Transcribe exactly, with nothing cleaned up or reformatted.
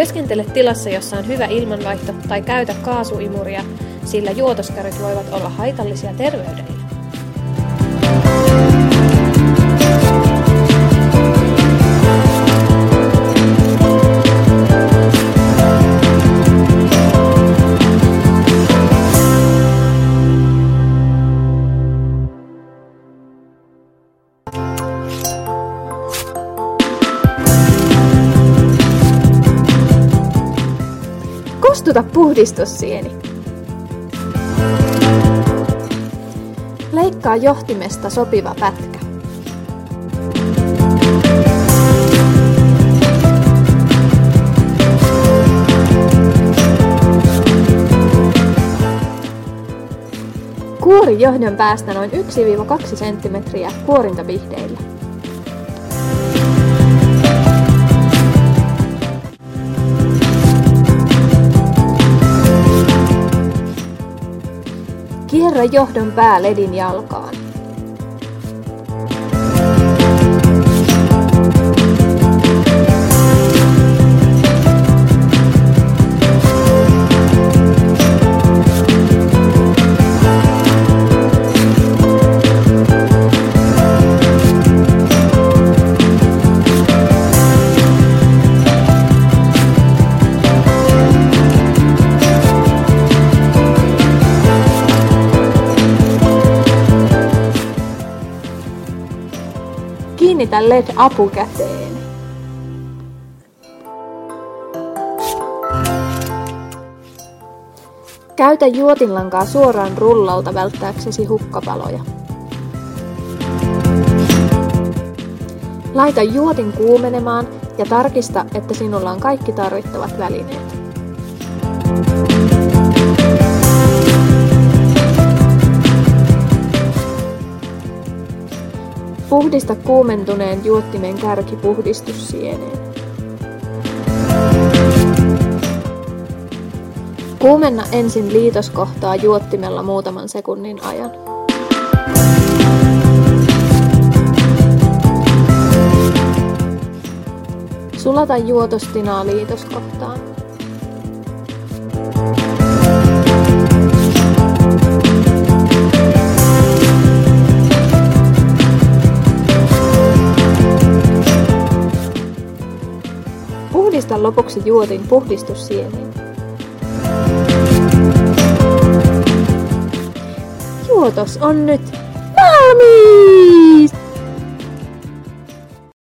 Työskentele tilassa, jossa on hyvä ilmanvaihto, tai käytä kaasuimuria, sillä juotoskäryt voivat olla haitallisia terveydelle. Kostuta puhdistussieni. Leikkaa johtimesta sopiva pätkä. Kuori johdon päästä noin yksi kaksi senttimetriä kuorintavihdeillä. Kierrä johdon pää ledin jalkaan. Kiinnitä L E D-apu käteen. Käytä juotinlankaa suoraan rullalta välttääksesi hukkapaloja. Laita juotin kuumenemaan ja tarkista, että sinulla on kaikki tarvittavat välineet. Puhdista kuumentuneen juottimen kärki puhdistussieneen. Kuumenna ensin liitoskohtaa juottimella muutaman sekunnin ajan. Sulata juotostinaa liitoskohtaan. Puhdista lopuksi juotin puhdistussieneen. Juotos on nyt valmis!